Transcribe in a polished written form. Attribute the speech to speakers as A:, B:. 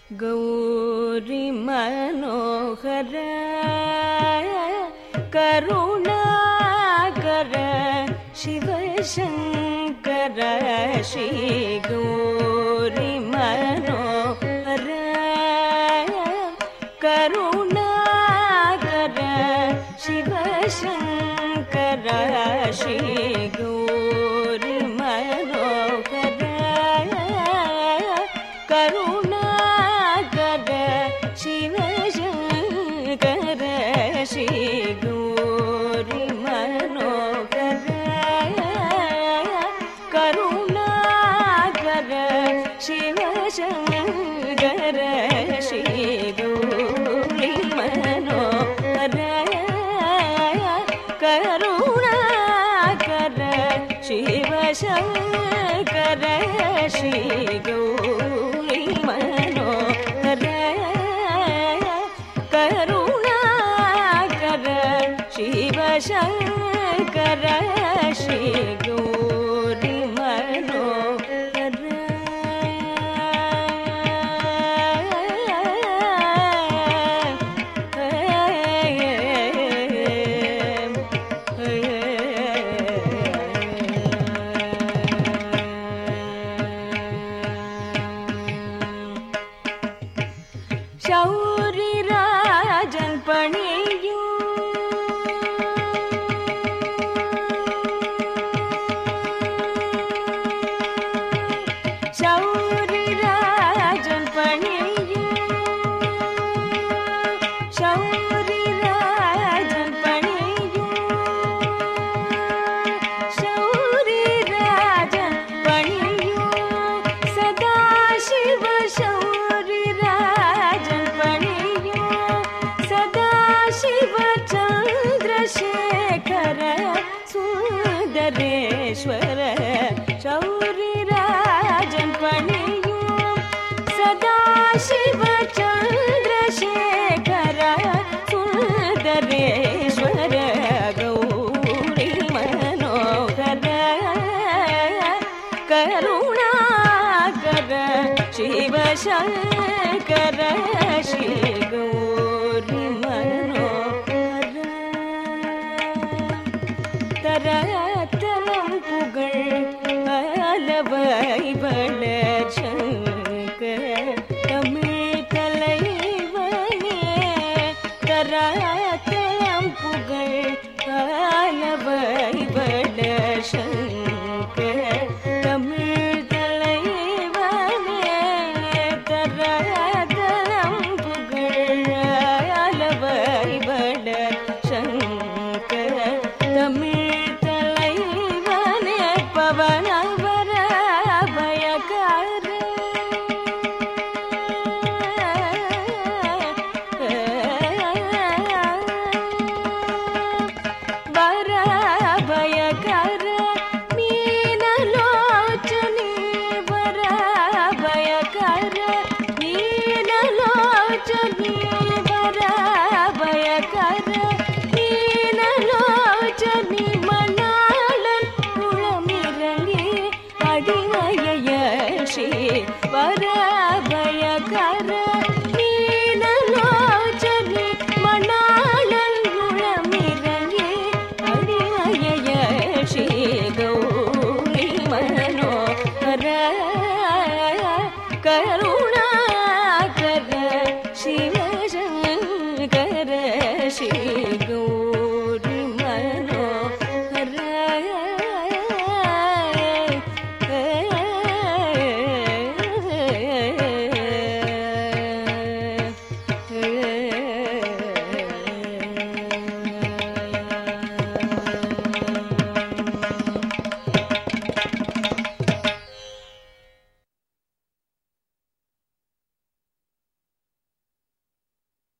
A: गौरी मनोहर करुणाकर शिव शंकर श्री गौरी मनोहर करुणाकर शिव शंकर श्री गौरी मनोहर करुणाकर शिव शंकर श्री गौरी मनोहर करुणाकर शिव शंकर श्री गौरी मनोहर करुणाकर शिव शंकर श्री गौरी मनोहर करुणाकर शिव शंकर श्री गौरी मनोहर शौरी राजन पणियू शौरी राजन पणियू शौरी राजन पणियू शौरी राजन पणियू सदा शिव शौरी शिव चंद्रशेखर सुंदरेश्वर शौरी राजन पणियू सदा शिव चंद्रशेखर सुंदरेश्वर गौरी मनोहर करुणाकर शिव शंकर श्री गौरी தரத்தலம் புகழ் அளவை வளர்ச்சங்க தமிழ் தலைவனே தரத்தலம் புகழ் அளவை வளர்ச்சங்க தமிழ் தலைவனே தரத்தலம் புகழ் அளவை வளர்ச்சங்க தமிழ் पवन वर भयकर वर भयकर मीनलोचनी वर भयकर मीनलोचनी वर भयकर मीनलोचनी श्री वर